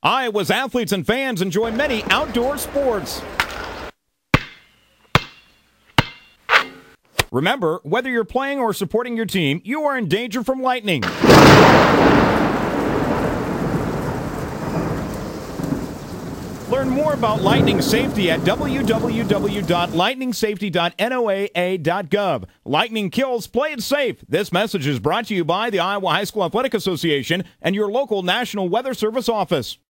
Iowa's athletes and fans enjoy many outdoor sports. Remember, whether you're playing or supporting your team, you are in danger from lightning. Learn more about lightning safety at www.lightningsafety.noaa.gov. Lightning kills, play it safe. This message is brought to you by the Iowa High School Athletic Association and your local National Weather Service office.